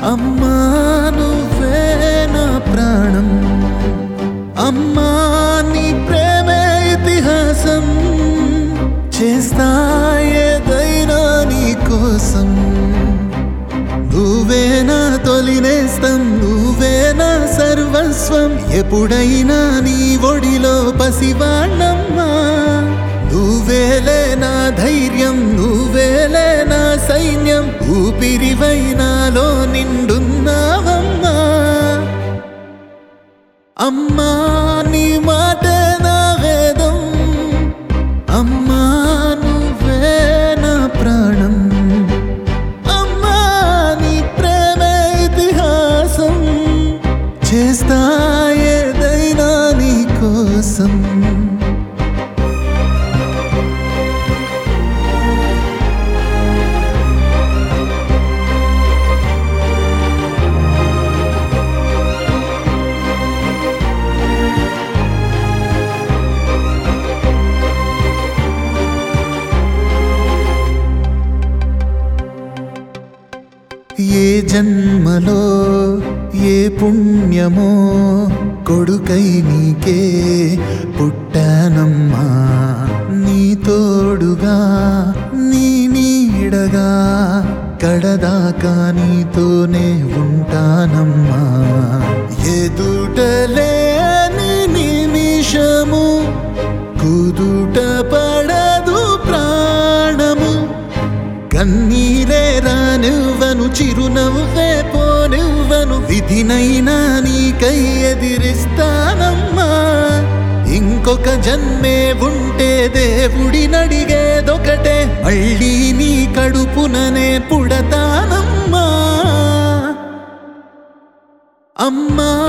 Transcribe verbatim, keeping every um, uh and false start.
అమ్మా నువ్వే నా ప్రాణం, అమ్మా నీ ప్రేమే ఇతిహాసం, చేస్తా ఏదైనా నీ కోసం. నువ్వే నా తొలినేస్తం, నువ్వే నా సర్వస్వం, ఎప్పుడైనా నీ ఒడిలో పసివాణమ్మా. నువ్వేలే నా ధైర్యం, నువ్వేలే నా సైన్యం, ఊపిరివై నాలో నిండున్నావమ్మా. అమ్మా నీ మాటే నా వేదం, అమ్మా నువ్వే నా ప్రాణం, అమ్మా నీ ప్రేమే ఇతిహాసం, చేస్తా ఏదైనా నీ కోసం. ఏ జన్మలో ఏ పుణ్యమో కొడుకై నీకే పుట్టానమ్మా. నీ తోడుగా నీ నీడగా కడదాకా నీతోనే ఉంటానమ్మా. ఎదుటలేని నిమిషము కుదుట పడదు ప్రాణము, కన్నీరే రానివ్వను చిరునవ్వే పోనివ్వను, విధినైనా నీకై ఎదిరిస్తానమ్మా. ఇంకొక జన్మే ఉంటే దేవుడినడిగేదొకటే, మళ్ళీ నీ కడుపుననే పుడతానమ్మా. అమ్మా